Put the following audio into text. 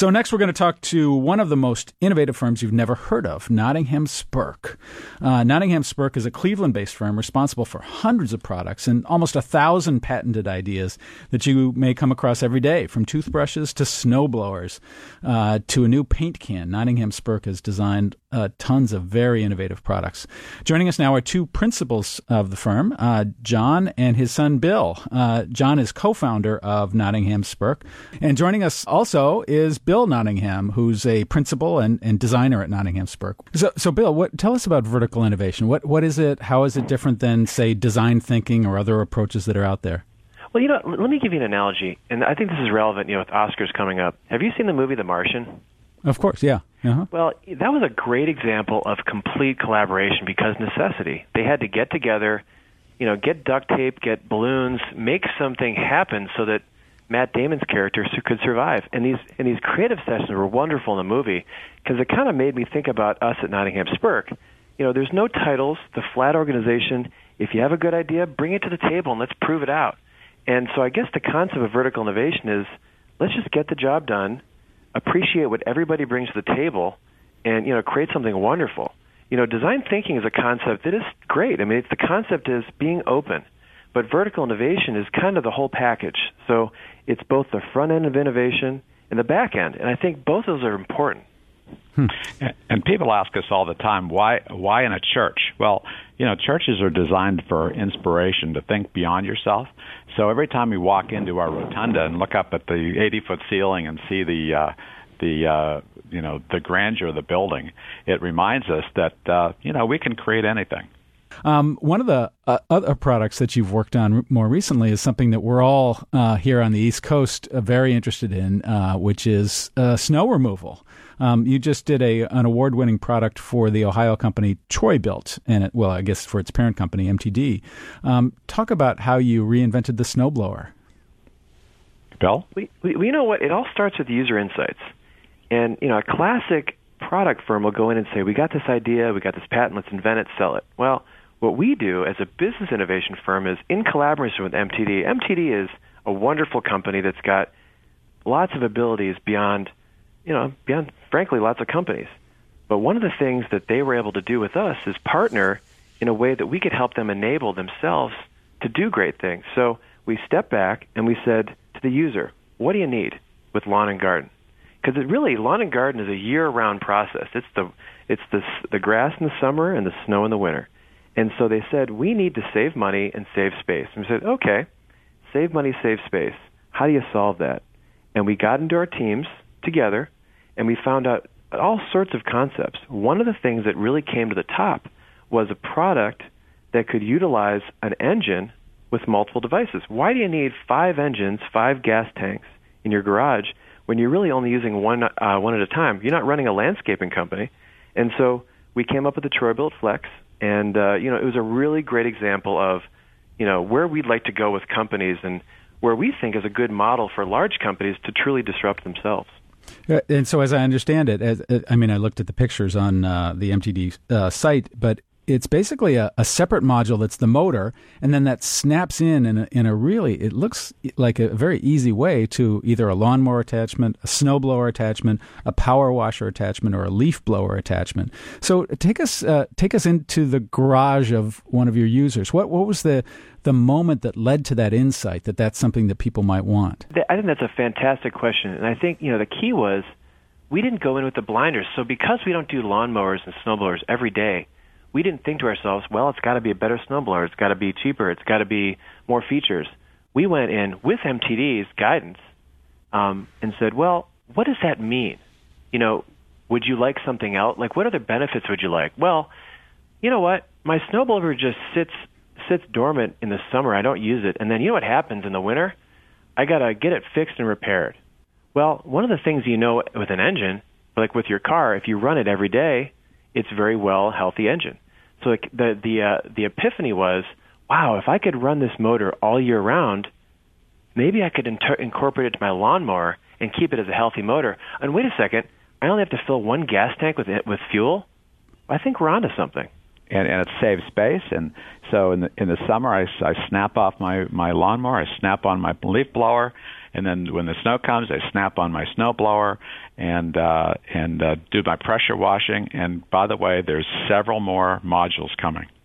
So next we're going to talk to one of the most innovative firms you've never heard of, Nottingham Spurk. Nottingham Spurk is a Cleveland-based firm responsible for hundreds of products and almost 1,000 patented ideas that you may come across every day, from toothbrushes to snowblowers to a new paint can. Nottingham Spurk has designed tons of very innovative products. Joining us now are two principals of the firm, John and his son Bill. John is co-founder of Nottingham Spurk. And joining us also is Bill Nottingham, who's a principal and designer at Nottingham Spurk. So Bill, tell us about vertical innovation. What is it? How is it different than, say, design thinking or other approaches that are out there? Well, let me give you an analogy, and I think this is relevant, with Oscars coming up. Have you seen the movie The Martian? Of course, yeah. Uh-huh. Well, that was a great example of complete collaboration because necessity. They had to get together, get duct tape, get balloons, make something happen so that Matt Damon's character could survive. And these creative sessions were wonderful in the movie because it kind of made me think about us at Nottingham Spurk. There's no titles, the flat organization. If you have a good idea, bring it to the table and let's prove it out. And so I guess the concept of vertical innovation is let's just get the job done, appreciate what everybody brings to the table, and create something wonderful. Design thinking is a concept that is great. I mean, the concept is being open, but vertical innovation is kind of the whole package. So it's both the front end of innovation and the back end, and I think both of those are important. And people ask us all the time, why in a church? Well, churches are designed for inspiration, to think beyond yourself. So every time we walk into our rotunda and look up at the 80-foot ceiling and see the grandeur of the building, it reminds us that we can create anything. One of the other products that you've worked on more recently is something that we're all here on the East Coast very interested in, which is snow removal. You just did an award-winning product for the Ohio company Troy-Bilt, and I guess for its parent company, MTD. Talk about how you reinvented the snowblower. Bill? You know what? It all starts with user insights. And, a classic product firm will go in and say, we got this idea, we got this patent, let's invent it, sell it. Well, what we do as a business innovation firm is, in collaboration with MTD, MTD is a wonderful company that's got lots of abilities beyond, frankly, lots of companies. But one of the things that they were able to do with us is partner in a way that we could help them enable themselves to do great things. So we stepped back and we said to the user, what do you need with lawn and garden? Because lawn and garden is a year-round process. It's the grass in the summer and the snow in the winter. And so they said, we need to save money and save space. And we said, okay, save money, save space. How do you solve that? And we got into our teams together, and we found out all sorts of concepts. One of the things that really came to the top was a product that could utilize an engine with multiple devices. Why do you need 5 engines, 5 gas tanks in your garage when you're really only using one at a time? You're not running a landscaping company. And so we came up with the Troy-Bilt Flex, and it was a really great example of where we'd like to go with companies and where we think is a good model for large companies to truly disrupt themselves. And so, as I understand it, I looked at the pictures on the MTD site, but it's basically a separate module that's the motor, and then that snaps in a really, it looks like a very easy way to either a lawnmower attachment, a snowblower attachment, a power washer attachment, or a leaf blower attachment. So take us into the garage of one of your users. What was the moment that led to that insight that that's something that people might want? I think that's a fantastic question, and I think the key was we didn't go in with the blinders. So because we don't do lawnmowers and snowblowers every day, we didn't think to ourselves, well, it's got to be a better snowblower, it's got to be cheaper, it's got to be more features. We went in with MTD's guidance and said, well, what does that mean? Would you like something else? Like, what other benefits would you like? Well, you know what? My snowblower just sits dormant in the summer. I don't use it. And then you know what happens in the winter? I got to get it fixed and repaired. Well, one of the things with an engine, like with your car, if you run it every day, it's a very healthy engine. So the epiphany was, wow, if I could run this motor all year round, maybe I could incorporate it to my lawnmower and keep it as a healthy motor. And wait a second, I only have to fill 1 gas tank with fuel? I think we're onto something. And it saves space. And so in the summer, I snap off my lawnmower, I snap on my leaf blower, And then when the snow comes, I snap on my snowblower and do my pressure washing. And by the way, there's several more modules coming.